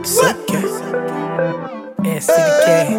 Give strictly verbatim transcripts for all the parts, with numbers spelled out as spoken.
Sucker. S C K.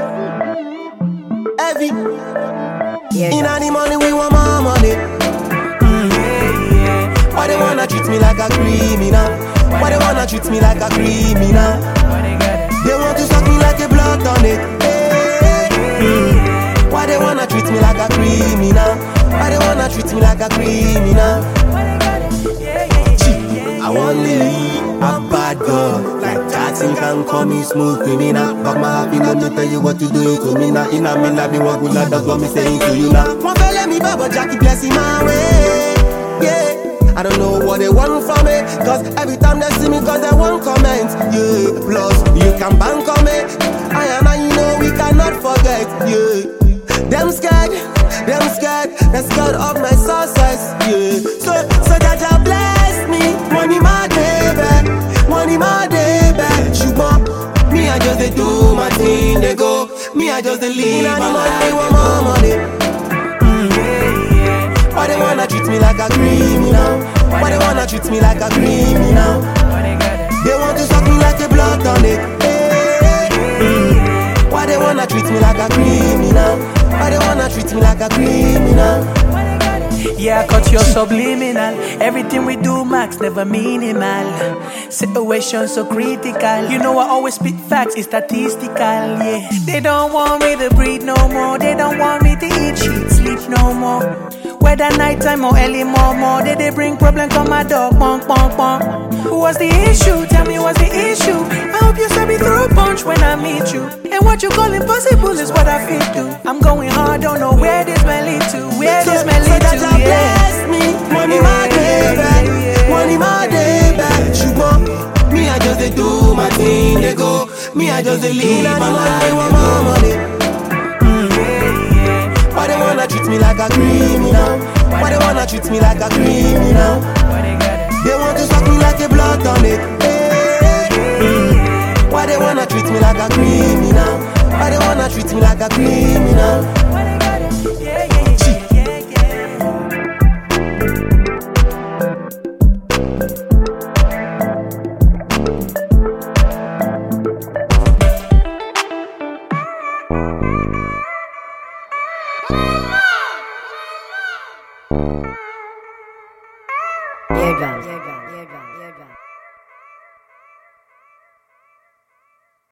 Heavy. Yeah, In any money, we want more money. Mm. yeah, yeah. Why they wanna treat me like a criminal? Why they wanna treat me like a criminal? Why they got it? They want to suck me like a blood tonic. Hey. Mm. Why they wanna treat me like a criminal? Why they wanna treat me like a criminal? Why they got it? Yeah, yeah, yeah, yeah. I want to a bad girl. Like Jackson can call me smooth criminal. But my happy mom to tell you what to do to me now. In a me lobby what good that's what me saying to you now. One fella me baba Jackie bless him my way. Yeah. I don't know what they want from me. Cause every time they see me cause they want comments. Yeah. Plus you can bank on me. I and I you know we cannot forget. Yeah. Them scared, them scared, they're scared of my success. Yeah. So, so Jaja bless me. Money my day back, money my day back. She want me, I just they do my thing. They go, me, I just they leave my life. They want more money. Mm. Why they wanna treat me like a criminal? Why they wanna treat me like a criminal? Why they got it? They want to suck me like a blood tonic. Hey. Mm. Why they wanna treat me like a criminal? Why they wanna treat me like a criminal? Yeah, I cut your subliminal. Everything we do, max, never minimal. Situation so critical. You know I always spit facts, it's statistical, yeah. They don't want me to breathe no more. They don't want me to eat shit, sleep no more. Whether nighttime or early more, they they bring problem come my dog, pong pong pong. What's the issue? Tell me what's the issue? I hope you saw me throw a punch when I meet you. And what you call impossible is what I feel to. I'm going hard, don't know where this may lead to. Where So, this may so lead that to, I yeah. bless me. Money my day back, money my day back. She want me, I just they do my thing. They go, me, I just they leave my life. They want more money. Mm. Why they wanna treat me like a criminal? Why they wanna treat me like a criminal? Why they got it? They want to suck me like a blood tonic. Hey. Mm. Why they wanna treat me like a criminal? Why they wanna treat me like a criminal?